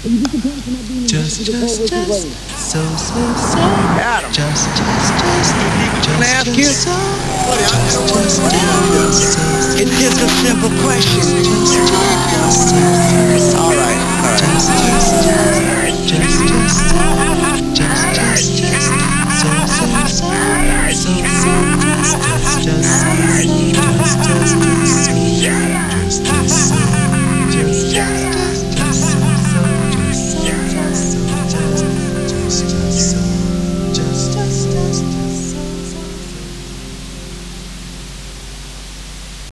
Just, so, Adam, can I ask you? just, It's just a simple question.